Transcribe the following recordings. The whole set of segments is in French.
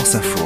France Info.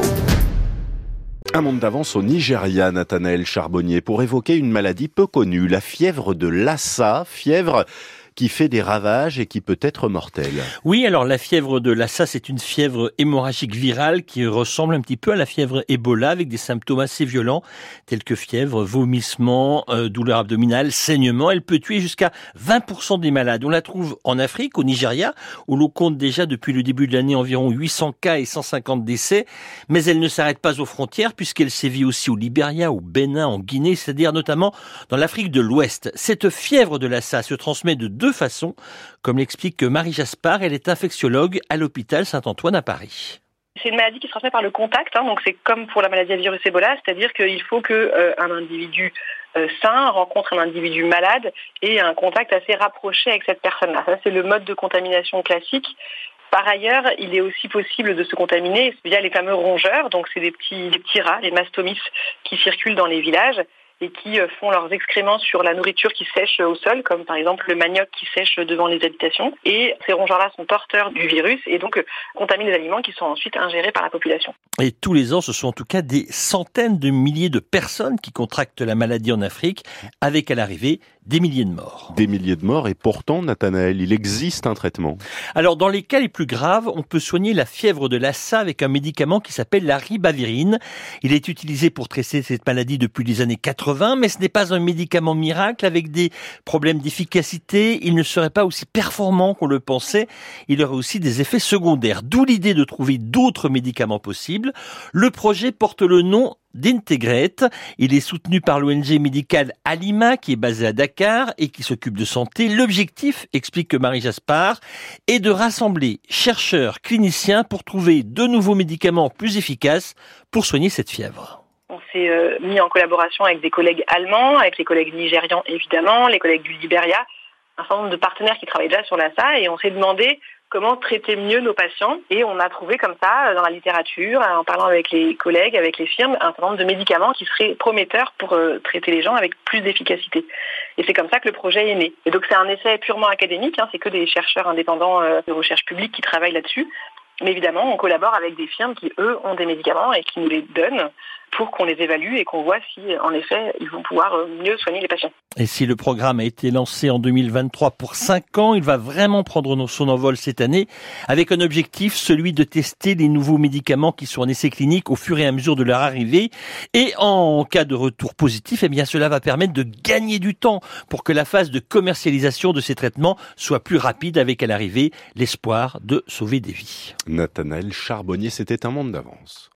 Un monde d'avance au Nigeria, Nathanaël Charbonnier, pour évoquer une maladie peu connue, la fièvre de Lassa, fièvre qui fait des ravages et qui peut être mortelle. Oui, alors la fièvre de Lassa, c'est une fièvre hémorragique virale qui ressemble un petit peu à la fièvre Ebola avec des symptômes assez violents tels que fièvre, vomissement, douleur abdominale, saignement. Elle peut tuer jusqu'à 20% des malades. On la trouve en Afrique, au Nigeria, où l'on compte déjà depuis le début de l'année environ 800 cas et 150 décès. Mais elle ne s'arrête pas aux frontières puisqu'elle sévit aussi au Libéria, au Bénin, en Guinée, c'est-à-dire notamment dans l'Afrique de l'Ouest. Cette fièvre de Lassa se transmet de deux façons, comme l'explique Marie Jaspard. Elle est infectiologue à l'hôpital Saint-Antoine à Paris. C'est une maladie qui se transmet par le contact, donc c'est comme pour la maladie à virus Ebola, c'est-à-dire qu'il faut qu'un individu sain rencontre un individu malade et ait un contact assez rapproché avec cette personne-là. Ça, c'est le mode de contamination classique. Par ailleurs, il est aussi possible de se contaminer via les fameux rongeurs, donc c'est des petits rats, les mastomys, qui circulent dans les villages et qui font leurs excréments sur la nourriture qui sèche au sol, comme par exemple le manioc qui sèche devant les habitations. Et ces rongeurs-là sont porteurs du virus et donc contaminent les aliments qui sont ensuite ingérés par la population. Et tous les ans, ce sont en tout cas des centaines de milliers de personnes qui contractent la maladie en Afrique, avec à l'arrivée des milliers de morts. Des milliers de morts, et pourtant, Nathanaël, il existe un traitement. Alors, dans les cas les plus graves, on peut soigner la fièvre de Lassa avec un médicament qui s'appelle la ribavirine. Il est utilisé pour traiter cette maladie depuis les années 80, mais ce n'est pas un médicament miracle. Avec des problèmes d'efficacité, il ne serait pas aussi performant qu'on le pensait. Il aurait aussi des effets secondaires. D'où l'idée de trouver d'autres médicaments possibles. Le projet porte le nom d'Integrate. Il est soutenu par l'ONG médicale Alima, qui est basée à Dakar et qui s'occupe de santé. L'objectif, explique Marie Jaspard, est de rassembler chercheurs, cliniciens pour trouver de nouveaux médicaments plus efficaces pour soigner cette fièvre. On s'est mis en collaboration avec des collègues allemands, avec les collègues nigérians évidemment, les collègues du Libéria, un certain nombre de partenaires qui travaillent déjà sur Lassa, et on s'est demandé comment traiter mieux nos patients. Et on a trouvé comme ça, dans la littérature, en parlant avec les collègues, avec les firmes, un certain nombre de médicaments qui seraient prometteurs pour traiter les gens avec plus d'efficacité. Et c'est comme ça que le projet est né. Et donc c'est un essai purement académique, c'est que des chercheurs indépendants de recherche publique qui travaillent là-dessus. Mais évidemment, on collabore avec des firmes qui, eux, ont des médicaments et qui nous les donnent pour qu'on les évalue et qu'on voit si, en effet, ils vont pouvoir mieux soigner les patients. Et si le programme a été lancé en 2023 pour 5 ans, il va vraiment prendre son envol cette année, avec un objectif, celui de tester les nouveaux médicaments qui sont en essai clinique au fur et à mesure de leur arrivée. Et en cas de retour positif, eh bien, cela va permettre de gagner du temps pour que la phase de commercialisation de ces traitements soit plus rapide, avec à l'arrivée l'espoir de sauver des vies. Nathanaël Charbonnier, c'était un monde d'avance.